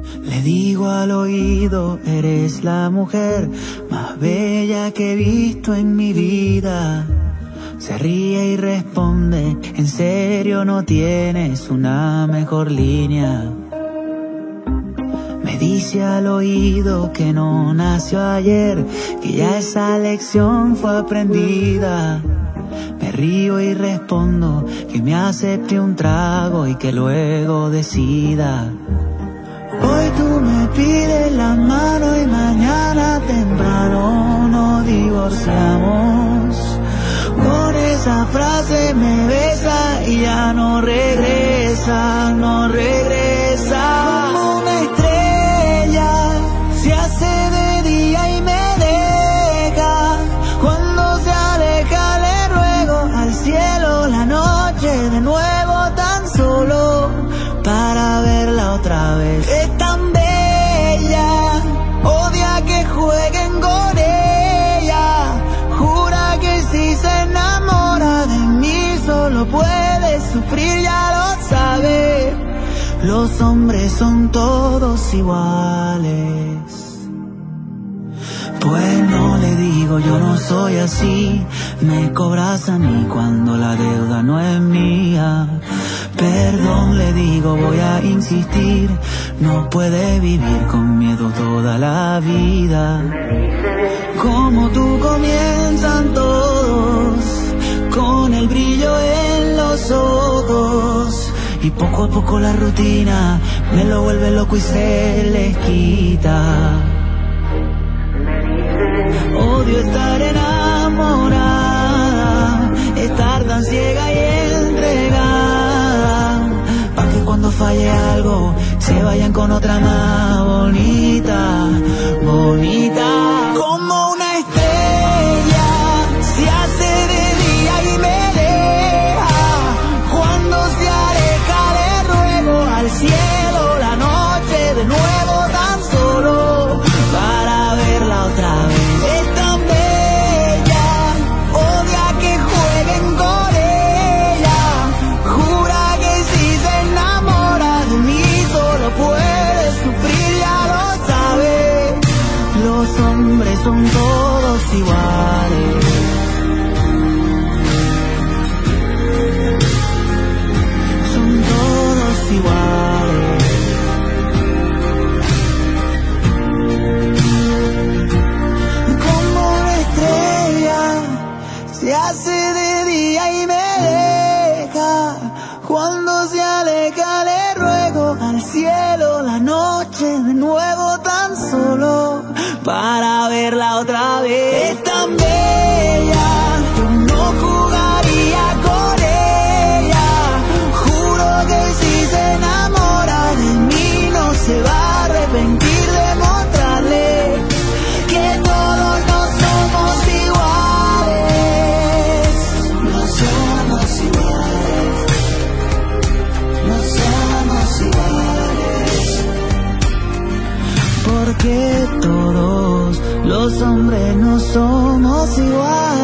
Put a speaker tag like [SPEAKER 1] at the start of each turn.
[SPEAKER 1] Le digo al oído, eres la mujer más bella que he visto en mi vida. Se ríe y responde, en serio no tienes una mejor línea. Me dice al oído que no nació ayer, que ya esa lección fue aprendida. Me río y respondo que me acepte un trago y que luego decida. Hoy tú me pides la mano y mañana temprano nos divorciamos. Con esa frase me besa y ya no regresa, no regresa. Como una estrella se hace de día y me deja. Cuando se aleja le ruego al cielo la noche de nuevo tan solo para verla otra vez. Es tan bella, odia que jueguen con ella. Jura que si se enamora de mí solo puede sufrir, ya lo sabe. Los hombres son todos iguales. Pues no le digo, yo no soy así. Me cobras a mí cuando la deuda no es mía. Perdón, le digo, voy a insistir. No puede vivir con miedo toda la vida. Como tú comienzan todos, con el brillo en los ojos. Y poco a poco la rutina me lo vuelve loco y se les quita. Odio estar enamorada, estar tan ciega y entregada, pa' que cuando falle algo se vayan con otra más bonita, bonita. Como una estrella se hace de día y me deja. Cuando se aleja le ruego al cielo la noche de nuevo tan solo para verla otra vez. Es tan bella, odia que jueguen con ella. Jura que si se enamora de mí solo puede sufrir, ya lo sabe. Los hombres son todos iguales. Son todos iguales. Como una estrella se hace de día y me deja. Cuando se aleja le ruego al cielo la noche de nuevo tan solo para verla otra vez. Es tan bella, yo no jugaría con ella. Juro que si se enamora de mí no se va a arrepentir de mostrarle que todos no somos iguales. No somos iguales. No somos iguales. Porque todos los hombres no somos iguales.